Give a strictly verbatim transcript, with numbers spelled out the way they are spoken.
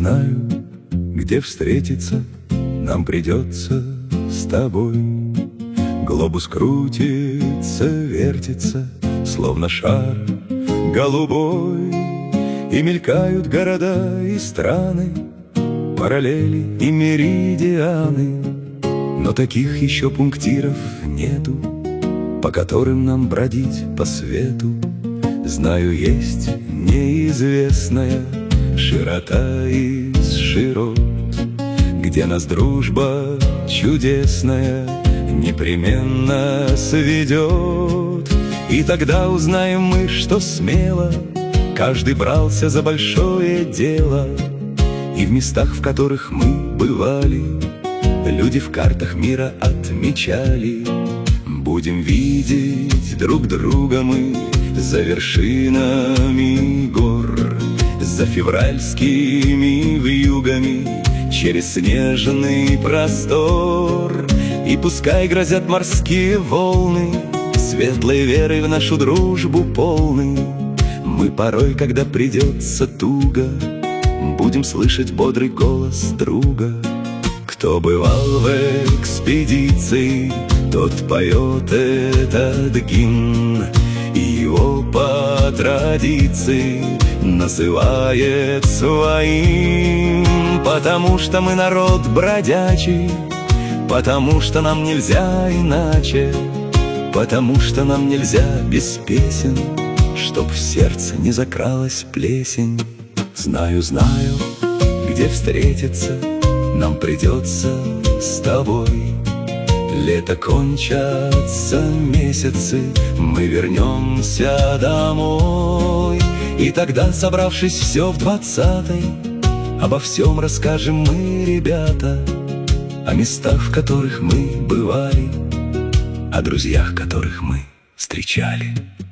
знаю, где встретиться нам придется с тобой. Глобус крутится, вертится, словно шар голубой, и мелькают города и страны, параллели и меридианы. Но таких еще пунктиров нету, по которым нам бродить по свету. Знаю, есть неизвестная широта из широт, где нас дружба чудесная непременно сведет. И тогда узнаем мы, что смело каждый брался за большое дело. И в местах, в которых мы бывали, люди в картах мира отмечали. Будем видеть друг друга мы за вершинами гор, за февральскими вьюгами, через снежный простор. И пускай грозят морские волны, светлой верой в нашу дружбу полны, мы порой, когда придется туго, будем слышать бодрый голос друга. Кто бывал в экспедиции, тот поет этот гимн, и его по традиции называет своим. Потому что мы народ бродячий, потому что нам нельзя иначе, потому что нам нельзя без песен, чтоб в сердце не закралась плесень. Знаю, знаю, где встретиться нам придется с тобой. Лето кончатся месяцы, мы вернемся домой. И тогда, собравшись все в двадцатой, обо всем расскажем мы, ребята, о местах, в которых мы бывали, о друзьях, которых мы встречали.